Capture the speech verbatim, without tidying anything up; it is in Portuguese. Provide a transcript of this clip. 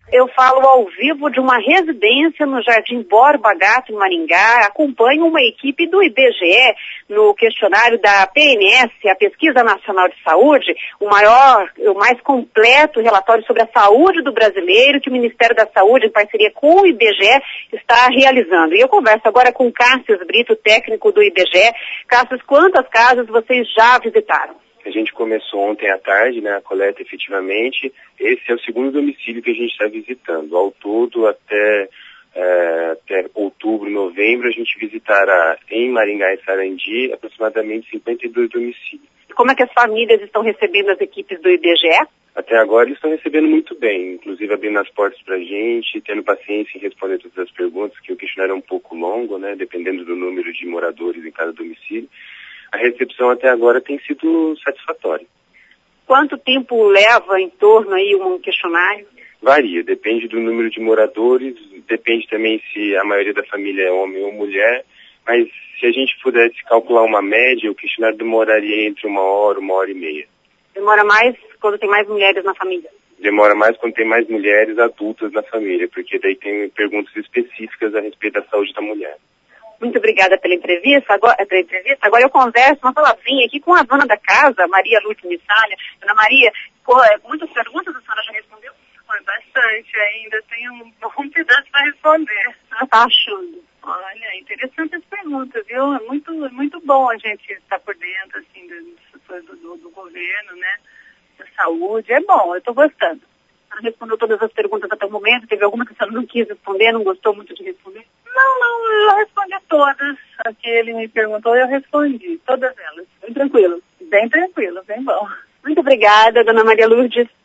Eu falo ao vivo de uma residência no Jardim Borba Gato, em Maringá. Acompanho uma equipe do I B G E no questionário da P N S, a Pesquisa Nacional de Saúde, o maior, o mais completo relatório sobre a saúde do brasileiro que o Ministério da Saúde, em parceria com o I B G E, está realizando. E eu converso agora com Cássio Brito, técnico do I B G E. Cássio, quantas casas vocês já visitaram? A gente começou ontem à tarde, né, a coleta efetivamente. Esse é o segundo domicílio que a gente está visitando. Ao todo, até, é, até outubro, novembro, a gente visitará em Maringá e Sarandi aproximadamente cinquenta e dois domicílios. Como é que as famílias estão recebendo as equipes do I B G E? Até agora eles estão recebendo muito bem, inclusive abrindo as portas para a gente, tendo paciência em responder todas as perguntas, que o questionário é um pouco longo, né, dependendo do número de moradores em cada domicílio. A recepção até agora tem sido satisfatória. Quanto tempo leva em torno aí um questionário? Varia, depende do número de moradores, depende também se a maioria da família é homem ou mulher, mas se a gente pudesse calcular uma média, o questionário demoraria entre uma hora, uma hora e meia. Demora mais quando tem mais mulheres na família? Demora mais quando tem mais mulheres adultas na família, porque daí tem perguntas específicas a respeito da saúde da mulher. Muito obrigada pela entrevista. Agora, pela entrevista. Agora eu converso uma palavrinha aqui com a dona da casa, Maria Lourdes Missalha. Dona Maria, muitas perguntas a senhora já respondeu? Foi bastante ainda, tem um bom pedaço para responder. Ela está achando? Olha, interessante as perguntas, viu? É muito, é muito bom a gente estar por dentro, assim, do, do, do governo, né? Da saúde, é bom, eu estou gostando. Ela respondeu todas as perguntas até o momento? Teve alguma que a senhora não quis responder, não gostou muito de responder? Não, não, eu respondi todas. A que ele me perguntou, eu respondi. Todas elas. Bem tranquilo? Bem tranquilo, bem bom. Muito obrigada, dona Maria Lourdes.